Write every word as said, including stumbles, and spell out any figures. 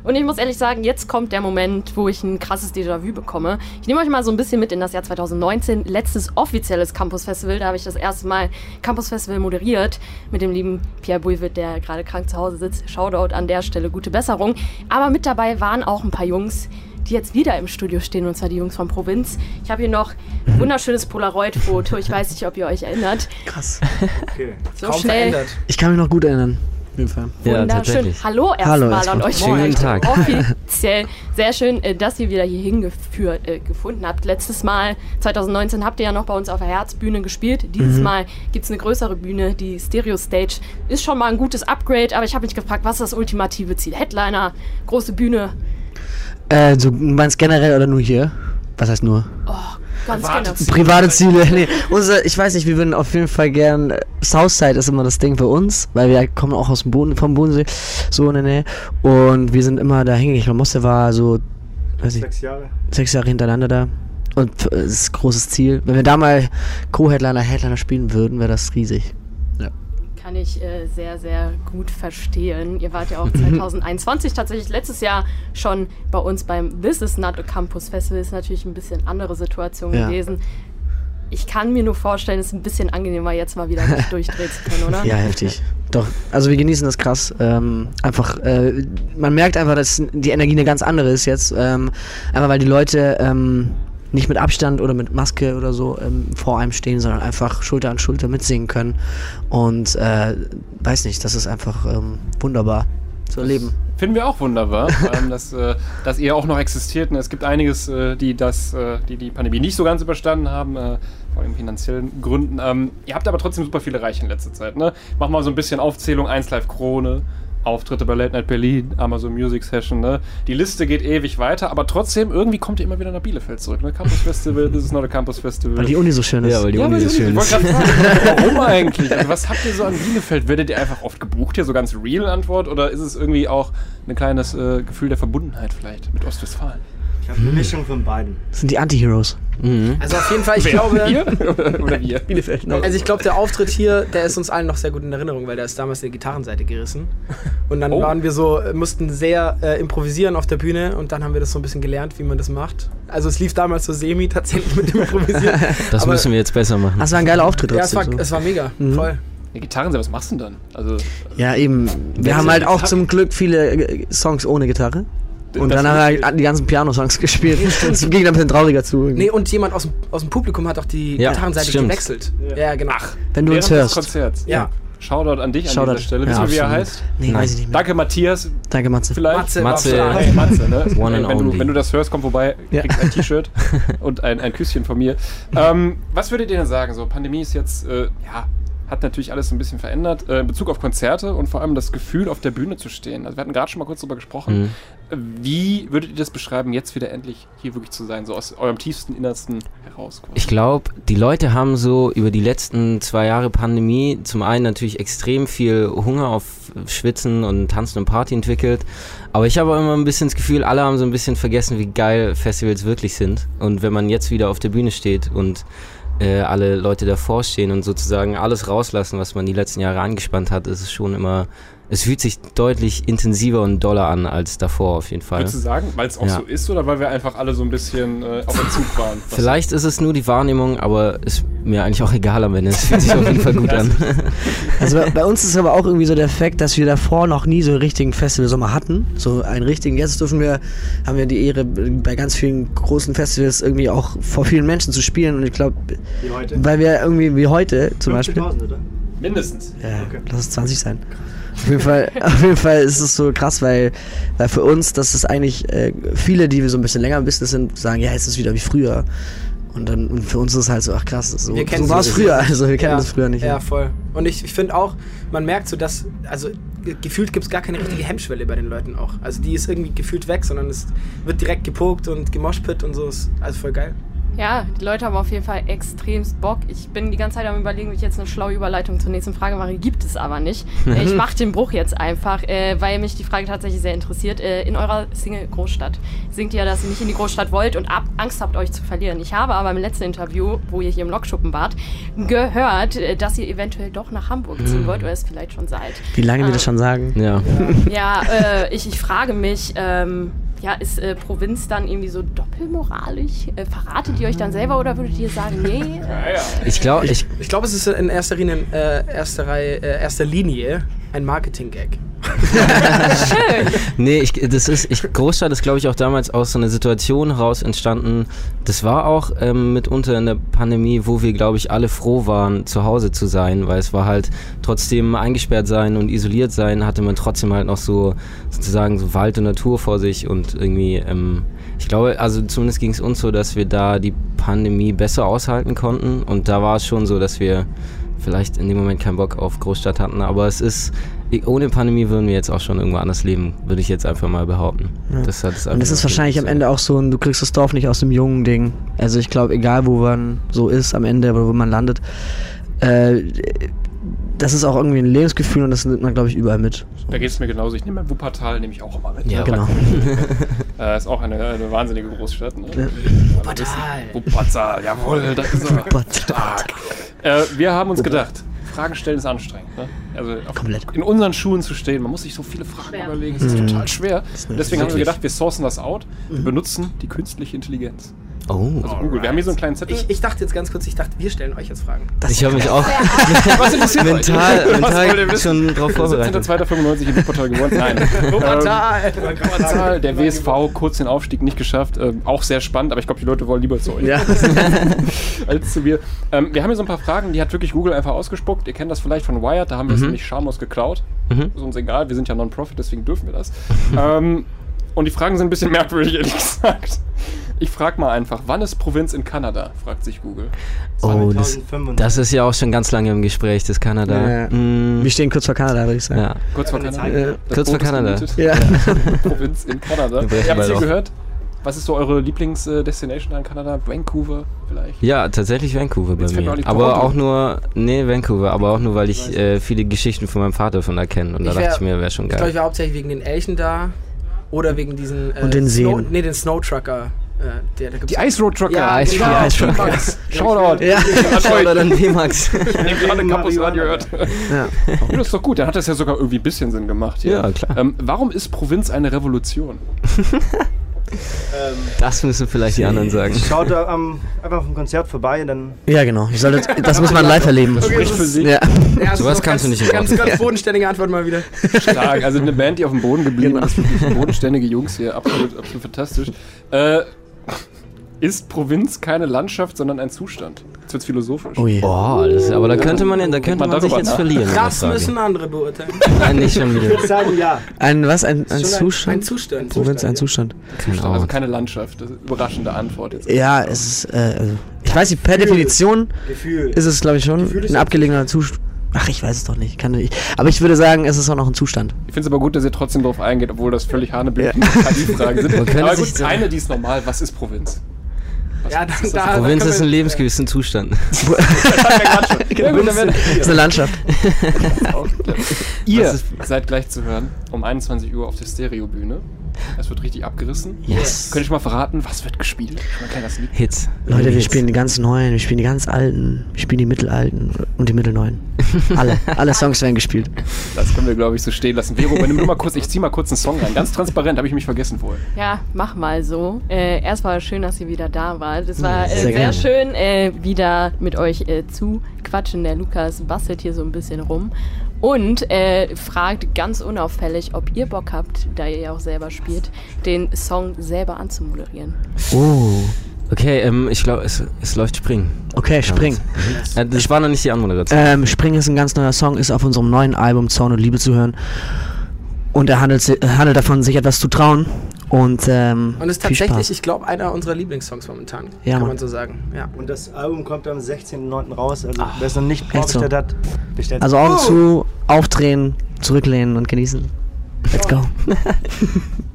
Und ich muss ehrlich sagen, jetzt kommt der Moment, wo ich ein krasses Déjà-vu bekomme. Ich nehme euch mal so ein bisschen mit in das Jahr zwanzig neunzehn, letztes offizielles Campus Festival. Da habe ich das erste Mal Campus Festival moderiert mit dem lieben Pierre Bouillet, der gerade krank zu Hause sitzt. Shoutout an der Stelle, gute Besserung. Aber mit dabei waren auch ein paar Jungs, die jetzt wieder im Studio stehen, und zwar die Jungs von Provinz. Ich habe hier noch ein wunderschönes Polaroid-Foto. Ich weiß nicht, ob ihr euch erinnert. Krass. Okay. So Kaum schnell. verändert. Ich kann mich noch gut erinnern. Auf jeden Fall. Ja, Wunderschön. tatsächlich. Hallo Hallo, erstmal an euch. Schönen guten Tag. Offiziell. Sehr schön, äh, dass ihr wieder hier hingeführt, äh, gefunden habt. Letztes Mal, zwanzig neunzehn, habt ihr ja noch bei uns auf der Herzbühne gespielt. Dieses Mhm. Mal gibt es eine größere Bühne, die Stereo Stage. Ist schon mal ein gutes Upgrade, aber ich habe mich gefragt, was ist das ultimative Ziel? Headliner, große Bühne. Äh, so, du meinst generell oder nur hier? Was heißt nur? Oh, ganz Private genau. Ziele. Private Ziele, nee. Unser, ich weiß nicht, wir würden auf jeden Fall gern. Southside ist immer das Ding für uns, weil wir kommen auch aus dem Boden, vom Bodensee, so in der Nähe. Und wir sind immer da hingegangen. Ich glaube, Mosse war so, weiß ich, Sechs Jahre. sechs Jahre hintereinander da. Und das ist ein großes Ziel. Wenn wir da mal Co-Headliner, Headliner spielen würden, wäre das riesig. Kann ich äh, sehr, sehr gut verstehen. Ihr wart ja auch zwanzig einundzwanzig tatsächlich letztes Jahr schon bei uns beim This Is Not a Campus Festival. Ist natürlich ein bisschen andere Situation Ja. gewesen. Ich kann mir nur vorstellen, es ist ein bisschen angenehmer, jetzt mal wieder nicht durchdrehen zu können, oder? Ja, heftig. Doch, also wir genießen das krass. Ähm, einfach, äh, man merkt einfach, dass die Energie eine ganz andere ist jetzt. Ähm, einfach weil die Leute ähm, nicht mit Abstand oder mit Maske oder so ähm, vor einem stehen, sondern einfach Schulter an Schulter mitsingen können. Und äh, weiß nicht, das ist einfach ähm, wunderbar zu erleben. Finden wir auch wunderbar, vor allem, dass, äh, dass ihr auch noch existiert. Und es gibt einiges, äh, die, das, äh, die die Pandemie nicht so ganz überstanden haben, äh, vor allem finanziellen Gründen. Ähm, ihr habt aber trotzdem super viele Reiche in letzter Zeit. Ne? Mach mal so ein bisschen Aufzählung. eins Live Krone, Auftritte bei Late Night Berlin, Amazon Music Session. Ne? Die Liste geht ewig weiter, aber trotzdem, irgendwie kommt ihr immer wieder nach Bielefeld zurück. Ne? Campus Festival, This Is Not a Campus Festival. Weil die Uni so schön ist. Ja, weil die Ja, Uni weil so die schön Uni- ist. Ich wollte gerade fragen, warum eigentlich? Also, was habt ihr so an Bielefeld? Werdet ihr einfach oft gebucht hier, so ganz real Antwort? Oder ist es irgendwie auch ein kleines äh, Gefühl der Verbundenheit vielleicht mit Ostwestfalen? Ich habe eine Mischung von beiden. Das sind die Anti-Heroes. Mhm. Also auf jeden Fall, ich Wer? glaube, Ihr? Oder, oder wir? Bielefeld. also ich glaube, der Auftritt hier, der ist uns allen noch sehr gut in Erinnerung, weil der ist damals eine Gitarrenseite gerissen. Und dann Oh. waren wir so, äh, mussten sehr äh, improvisieren auf der Bühne und dann haben wir das so ein bisschen gelernt, wie man das macht. Also es lief damals so semi tatsächlich mit dem Improvisieren. Das Aber- müssen wir jetzt besser machen. Das war ein geiler Auftritt. Ja, es war, trotzdem, so. es war mega, Mhm. voll. Ja, Gitarren, was machst du denn dann? Also, Ja, eben. Wir Wer haben ist halt denn auch Gitarre? zum Glück viele äh, Songs ohne Gitarre. Und das dann haben wir ist- halt die ganzen Piano-Songs gespielt. Es ging dann ein bisschen trauriger zu. Nee, und jemand aus dem, aus dem Publikum hat auch die Ja, Gitarrenseite stimmt. gewechselt. Ja. Ja, genau. Ach, Wenn du uns während des hörst. Konzerts. Ja. Shoutout an dich an Shoutout. dieser Stelle. Ja, Wissen wir, wie er absolut. heißt? Nee, Nein. weiß ich nicht mehr. Danke, Matthias. Danke, Matze. Vielleicht. Matze, Matze. war Hey, Matze, ne? One and wenn, du, only. wenn du das hörst, komm vorbei, Ja. kriegst ein T-Shirt und ein, ein Küsschen von mir. Ähm, was würdet ihr denn sagen? So, Pandemie ist jetzt, äh, ja, hat natürlich alles ein bisschen verändert. Äh, in Bezug auf Konzerte und vor allem das Gefühl, auf der Bühne zu stehen. Also wir hatten gerade schon mal kurz drüber gesprochen. Mhm. Wie würdet ihr das beschreiben, jetzt wieder endlich hier wirklich zu sein? So aus eurem tiefsten, innersten heraus. quasi? Ich glaube, die Leute haben so über die letzten zwei Jahre Pandemie zum einen natürlich extrem viel Hunger auf Schwitzen und Tanzen und Party entwickelt. Aber ich habe auch immer ein bisschen das Gefühl, alle haben so ein bisschen vergessen, wie geil Festivals wirklich sind. Und wenn man jetzt wieder auf der Bühne steht und äh, alle Leute davor stehen und sozusagen alles rauslassen, was man die letzten Jahre angespannt hat, ist es schon immer, es fühlt sich deutlich intensiver und doller an als davor auf jeden Fall. Würdest du sagen, weil es auch Ja. so ist oder weil wir einfach alle so ein bisschen äh, auf Entzug waren? Was- Vielleicht ist es nur die Wahrnehmung, aber ist mir eigentlich auch egal am Ende. Es fühlt sich auf jeden Fall gut an. Also bei, bei uns ist aber auch irgendwie so der Fakt, dass wir davor noch nie so einen richtigen Festivalsommer hatten. So einen richtigen. Jetzt dürfen wir, haben wir die Ehre, bei ganz vielen großen Festivals irgendwie auch vor vielen Menschen zu spielen. Und ich glaube, Wie heute. weil wir irgendwie wie heute zum Beispiel. fünfzehntausend, oder? Mindestens. Ja, Okay. lass es zwanzig sein. Auf jeden Fall, auf jeden Fall ist es so krass, weil, weil für uns, das ist eigentlich, äh, viele, die wir so ein bisschen länger im Business sind, sagen, ja, es ist wieder wie früher. Und dann und für uns ist es halt so, ach krass, so, Wir kennen so war es so- früher, also wir kennen ja, das früher nicht. Ja, voll. Und ich, ich finde auch, man merkt so, dass, also ge- gefühlt gibt es gar keine richtige Hemmschwelle bei den Leuten auch. Also die ist irgendwie gefühlt weg, sondern es wird direkt gepokt und gemoshpit und so. Ist also voll geil. Ja, die Leute haben auf jeden Fall extremst Bock. Ich bin die ganze Zeit am Überlegen, wie ich jetzt eine schlaue Überleitung zur nächsten Frage mache. Gibt es aber nicht. Äh, ich mache den Bruch jetzt einfach, äh, weil mich die Frage tatsächlich sehr interessiert. Äh, in eurer Single Großstadt singt ihr, dass ihr nicht in die Großstadt wollt und ab Angst habt, euch zu verlieren. Ich habe aber im letzten Interview, wo ihr hier im Lokschuppen wart, gehört, äh, dass ihr eventuell doch nach Hamburg ziehen wollt oder es vielleicht schon seid. Wie lange Ah. wir das schon sagen? Ja. Ja, äh, ich, ich frage mich, ähm, ja, ist äh, Provinz dann irgendwie so doppelmoralisch? Äh, verratet ihr euch dann selber oder würdet ihr sagen, nee? Äh, Ich glaube, ich, Ich glaube, es ist in erster Linie, äh, erster, Reihe, äh, erster Linie ein Marketing-Gag. schön. nee, ich, das ist, ich, Großstadt ist, glaube ich, auch damals aus so einer Situation heraus entstanden. Das war auch ähm, mitunter in der Pandemie, wo wir, glaube ich, alle froh waren, zu Hause zu sein, weil es war halt trotzdem eingesperrt sein und isoliert sein, hatte man trotzdem halt noch so sozusagen so Wald und Natur vor sich und irgendwie, ähm, ich glaube, also zumindest ging es uns so, dass wir da die Pandemie besser aushalten konnten und da war es schon so, dass wir vielleicht in dem Moment keinen Bock auf Großstadt hatten, aber es ist, ohne Pandemie würden wir jetzt auch schon irgendwo anders leben, würde ich jetzt einfach mal behaupten. Ja. Das hat es Und das ist einfach wahrscheinlich am so. Ende auch so ein, du kriegst das Dorf nicht aus dem jungen Ding. Also ich glaube, egal wo man so ist am Ende oder wo man landet, äh, das ist auch irgendwie ein Lebensgefühl und das nimmt man, glaube ich, überall mit. Da geht es mir genauso. Ich nehme mein Wuppertal nehme ich auch immer mit. Ja, Genau. Äh, ist auch eine, eine wahnsinnige Großstadt. Ne? Ja. Wuppertal. Wuppertal, jawohl, das ist er. Stark. Äh, wir haben uns gedacht, Fragen stellen ist anstrengend. Ne? Also auf, Komplett. in unseren Schuhen zu stehen, man muss sich so viele Fragen Schwer. überlegen, das ist Mhm. total schwer. Und deswegen haben wir wirklich. gedacht, wir sourcen das out, wir benutzen die künstliche Intelligenz. Oh. Also Google. Wir haben hier so einen kleinen Zettel. Ich, ich dachte jetzt ganz kurz, ich dachte, wir stellen euch jetzt Fragen. Ich habe mich auch Was interessiert euch? mental, Was wollt ihr mental wissen? schon drauf siebzehnter vorbereitet. zweiter fünfundneunzig in Wuppertal gewonnen. Nein. Wuppertal! Ähm, Wuppertal, der W S V, kurz den Aufstieg nicht geschafft. Ähm, auch sehr spannend, aber ich glaube, die Leute wollen lieber zu euch Ja. als zu mir. Ähm, wir haben hier so ein paar Fragen, die hat wirklich Google einfach ausgespuckt. Ihr kennt das vielleicht von Wired, da haben wir es nämlich schamlos geklaut. Mhm. Ist uns egal, wir sind ja Non-Profit, deswegen dürfen wir das. ähm, und die Fragen sind ein bisschen merkwürdig, ehrlich gesagt. Ich frage mal einfach, wann ist Provinz in Kanada? Fragt sich Google. Oh, das, zweitausendfünfundneunzig. das ist ja auch schon ganz lange im Gespräch, das Kanada. Ja. Mm, Wir stehen kurz vor Kanada, würde ich sagen. ja. Kurz vor Keine Kanada. Zeit. Äh, Das Kurz vor Boot ist Kanada. gemietet. Ja. Provinz in Kanada. Wir brechen Ihr habt es bald hier auf. gehört? Was ist so eure Lieblingsdestination in Kanada? Vancouver vielleicht? Ja, tatsächlich Vancouver bei Jetzt fällt mir auch mir. die Aber Toronto. auch nur, nee, Vancouver, aber auch nur, weil ich äh, viele Geschichten von meinem Vater von da kenne. Und da Ich dachte wär- ich mir, wäre schon Ich glaube, ich geil. war hauptsächlich wegen den Elchen da oder wegen diesen. Äh, Und den Snow, Seen. nee, den Snowtrucker. Äh, der, der gibt's Die Ice Road Trucker. Ja, Ice genau, Road die Trucker. Bugs. Shoutout. Ja. Schau da dann D-Max. Ich habe gerade Campus Radio gehört. Ja. Das ist doch gut, dann hat das ja sogar irgendwie ein bisschen Sinn gemacht hier. Ja, klar. Ähm, warum ist Provinz eine Revolution? Ähm, Das müssen vielleicht die anderen sagen. Schaut da am, einfach auf dem Konzert vorbei und dann. Ja, genau. Ich sollte, das muss man live erleben. Okay, Spricht das für ist- sich. Ja. Ja, das Sowas ist kannst du ganz, nicht in Ganz, Worte ganz bodenständige Antwort mal wieder. Stark, also eine Band, die auf dem Boden geblieben Genau. ist. Wirklich bodenständige Jungs hier, absolut, absolut fantastisch. Äh, ist Provinz keine Landschaft, sondern ein Zustand? Jetzt wird's philosophisch. Oh je. Boah, das, aber da könnte man, ja- da könnte Man man sich darüber jetzt nach. verlieren. in der Das Frage. müssen andere beurteilen. Nein, nicht schon wieder. Ich würde sagen, ja. Ein, was? Ein, ein Schon Zustand? Ein Zustand. Provinz, ein Zustand. Kein Also Ort. keine Landschaft. Das ist eine überraschende Antwort jetzt. Ja, es ist, äh, also, ich weiß nicht, per Definition Gefühl. ist es, glaube ich, schon Gefühl ist ein ein abgelegener Zustand. Ach, ich weiß es doch nicht. Kann nicht. Aber ich würde sagen, es ist auch noch ein Zustand. Ich finde es aber gut, dass ihr trotzdem darauf eingeht, obwohl das völlig hanebüchene K I-Fragen sind. Man könnte Aber sich gut, so- eine, die ist normal. Was ist Provinz? Ja, dann, da, Provinz da ist ein können wir- lebensgewissen Zustand. Das hatten wir gerade schon. Ja, gut, dann werden- Das ist eine Landschaft. Ihr Was ist- seid gleich zu hören um einundzwanzig Uhr auf der Stereobühne. Es wird richtig abgerissen. Yes. Könnte ich mal verraten, was wird gespielt? Schon mal ein kleiner Sneak. Hits. Leute, wir Hits. spielen die ganz neuen, wir spielen die ganz alten, wir spielen die mittelalten und die mittelneuen. Alle, alle Songs werden gespielt. Das können wir, glaube ich, so stehen lassen. Vero, übernimm du mal kurz, ich zieh mal kurz einen Song rein. Ganz transparent, habe ich mich vergessen vorher. Ja, mach mal so. Äh, erstmal schön, dass ihr wieder da wart. Es war äh, Sehr sehr, gerne. schön, äh, wieder mit euch äh, zu quatschen. Der Lukas bastelt hier so ein bisschen rum und äh, fragt ganz unauffällig, ob ihr Bock habt, da ihr ja auch selber spielt, den Song selber anzumoderieren. Oh, Okay, ähm, ich glaube, es, es läuft Spring. okay, Spring. Äh, das war noch nicht die Anmoderation. Ähm, Spring ist ein ganz neuer Song, ist auf unserem neuen Album Zorn und Liebe zu hören. Und er handelt, si- handelt davon, sich etwas zu trauen. Und, ähm, Und ist viel tatsächlich, Spaß. ich glaube, einer unserer Lieblingssongs momentan. Ja, kann Mann. man so sagen. Ja. Und das Album kommt am sechzehnten neunten raus. Also wer es noch nicht echt so? vorbestellt hat, bestellt Also Augen zu, aufdrehen, zurücklehnen und genießen. Let's go.